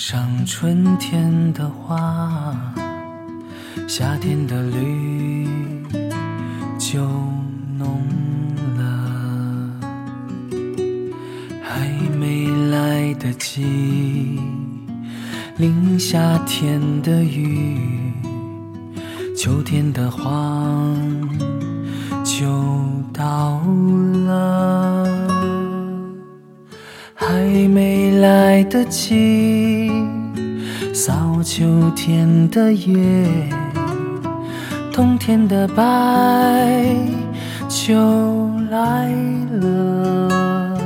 上春天的花，夏天的绿就浓了，还没来得及淋夏天的雨，秋天的黄就到了，还没来得及扫秋天的叶，冬天的白就来了，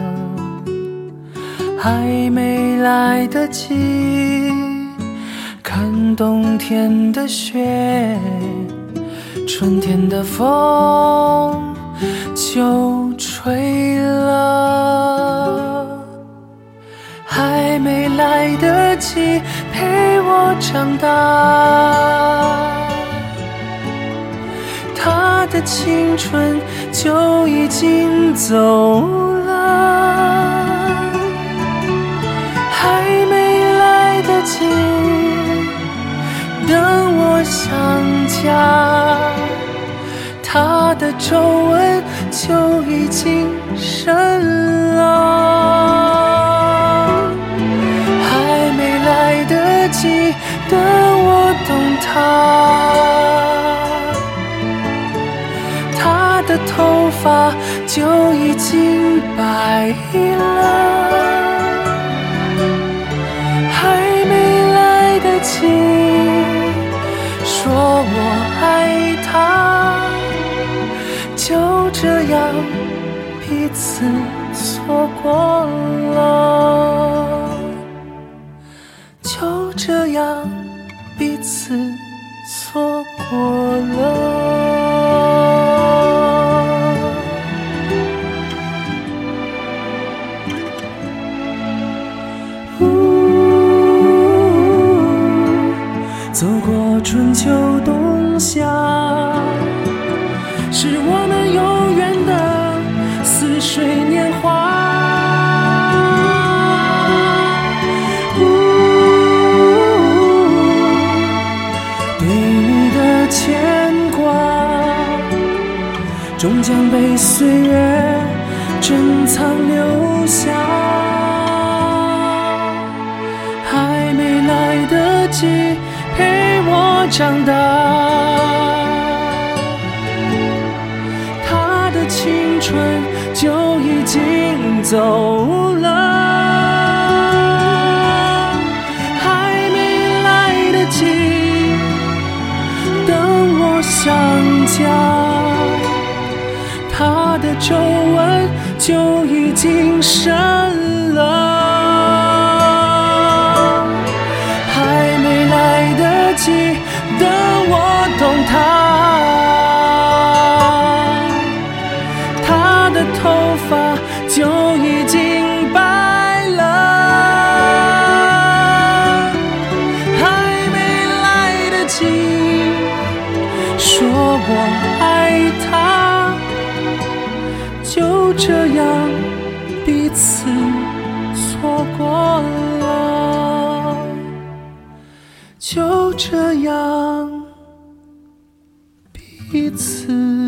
还没来得及看冬天的雪，春天的风就吹了，还没来得及陪我长大，他的青春就已经走了，还没来得及等我想家，他的皱纹就已经深了，还没来得及等我懂他的头发就已经白了，还没来得及说我爱他，就这样彼此错过了，就这样彼此错过了。走过春秋冬夏，是我们永远的似水年华。对你的牵挂，终将被岁月珍藏留下，还没来得及陪我长大，他的青春就已经走了，还没来得及等我想家，他的皱纹就已经深了，等我懂他的头发就已经白了，还没来得及说我爱他，就这样彼此错过了，就这样彼此